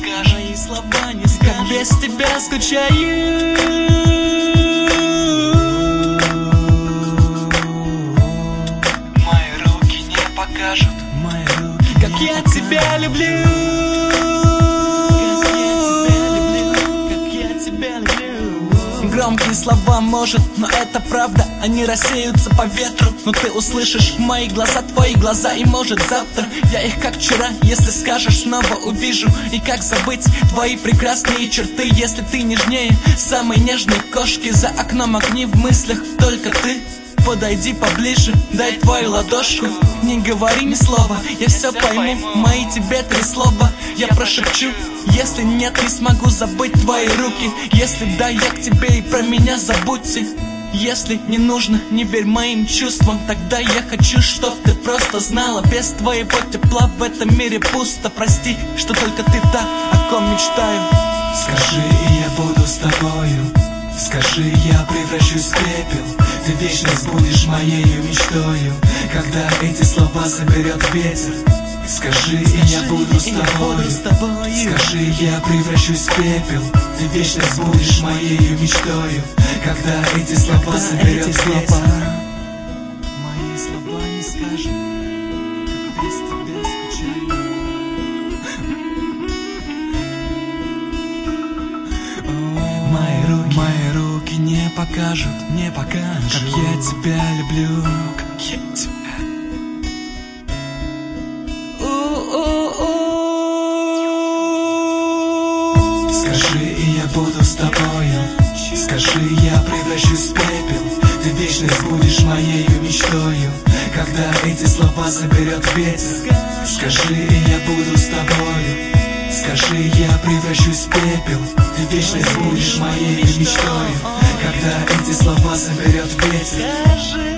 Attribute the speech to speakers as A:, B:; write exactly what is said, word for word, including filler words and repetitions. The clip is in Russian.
A: скажет, мои слова не скажет, как без тебя скучаю.
B: Мои руки не покажут,
A: мои руки, как я тебя люблю. Громкие слова, может, но это правда. Они рассеются по ветру, но ты услышишь мои глаза, твои глаза. И может завтра я их как вчера, если скажешь, снова увижу. И как забыть твои прекрасные черты, если ты нежнее самой нежной кошки. За окном огни в мыслях, только ты. Подойди поближе, дай твою ладошку. Не говори ни слова, я все пойму. Мои тебе три слова я прошепчу. Если нет, не смогу забыть твои руки. Если да, я к тебе и про меня забудьте. Если не нужно, не верь моим чувствам. Тогда я хочу, чтоб ты просто знала, без твоего тепла в этом мире пусто. Прости, что только ты та, о ком мечтаю.
C: Скажи, и я буду с тобою. Скажи, я превращусь в пепел. Ты вечно будешь моею мечтою, когда эти слова заберет ветер. Скажи, и я буду с тобою. Скажи, я превращусь в пепел. Ты вечно будешь моею мечтою, когда эти слова заберет ветер.
A: Мои слова не скажут, как без тебя скучаю.
C: Мои руки, мои руки не покажут, не покажут, как я тебя люблю, как я тебя. Скажи, и я буду с тобою. Скажи, я превращусь в пепел. Ты вечно будешь моею мечтою, когда эти слова заберет ветер. Скажи, и я буду с тобою. Скажи, я превращусь в пепел. Ты вечно будешь моею мечтою, когда эти слова заберет ветер.